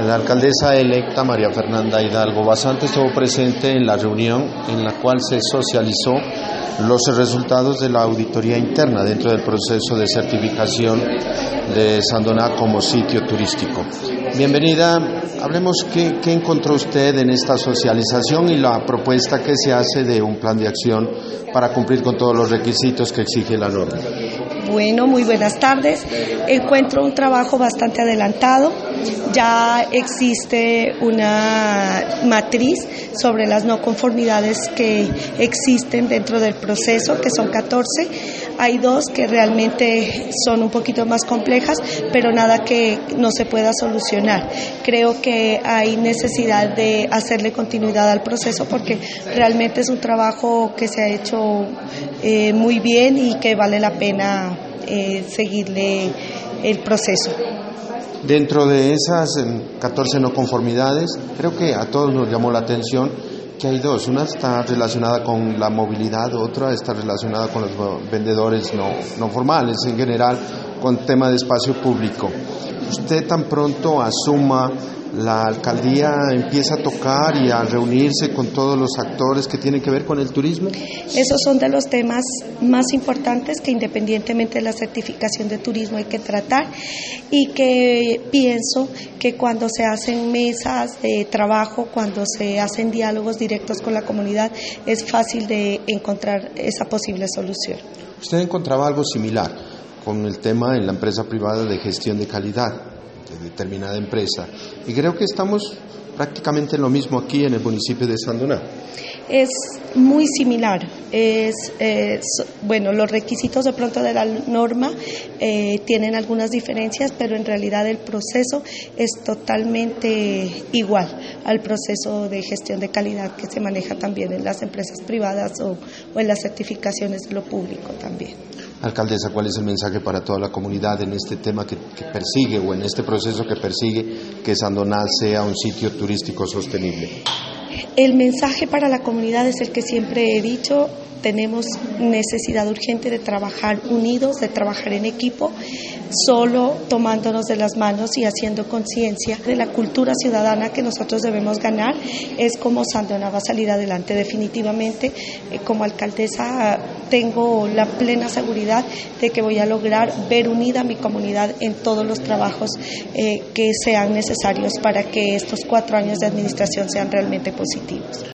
La alcaldesa electa María Fernanda Hidalgo Basante estuvo presente en la reunión en la cual se socializó los resultados de la auditoría interna dentro del proceso de certificación de Sandoná como sitio turístico. Bienvenida, hablemos qué encontró usted en esta socialización y la propuesta que se hace de un plan de acción para cumplir con todos los requisitos que exige la norma. Bueno, muy buenas tardes. Encuentro un trabajo bastante adelantado. Ya existe una matriz sobre las no conformidades que existen dentro del proceso, que son 14. Hay 2 que realmente son un poquito más complejas, pero nada que no se pueda solucionar. Creo que hay necesidad de hacerle continuidad al proceso porque realmente es un trabajo que se ha hecho muy bien y que vale la pena seguirle el proceso. Dentro de esas 14 no conformidades, creo que a todos nos llamó la atención que hay 2. Una está relacionada con la movilidad, otra está relacionada con los vendedores no formales, en general con tema de espacio público. Usted tan pronto asuma la alcaldía, empieza a tocar y a reunirse con todos los actores que tienen que ver con el turismo. Esos son de los temas más importantes que independientemente de la certificación de turismo hay que tratar y que pienso que cuando se hacen mesas de trabajo, cuando se hacen diálogos directos con la comunidad, es fácil de encontrar esa posible solución. Usted encontraba algo similar con el tema en la empresa privada de gestión de calidad de determinada empresa y creo que estamos prácticamente en lo mismo aquí en el municipio de Sandoná. Es muy similar, bueno, los requisitos de pronto de la norma tienen algunas diferencias, pero en realidad el proceso es totalmente igual al proceso de gestión de calidad que se maneja también en las empresas privadas o en las certificaciones de lo público también. Alcaldesa, ¿cuál es el mensaje para toda la comunidad en este tema que persigue o en este proceso que persigue que Sandoná sea un sitio turístico sostenible? El mensaje para la comunidad es el que siempre he dicho: tenemos necesidad urgente de trabajar unidos, de trabajar en equipo, solo tomándonos de las manos y haciendo conciencia de la cultura ciudadana que nosotros debemos ganar. Es como Sandoná va a salir adelante definitivamente. Como alcaldesa tengo la plena seguridad de que voy a lograr ver unida a mi comunidad en todos los trabajos que sean necesarios para que estos 4 años de administración sean realmente positivos.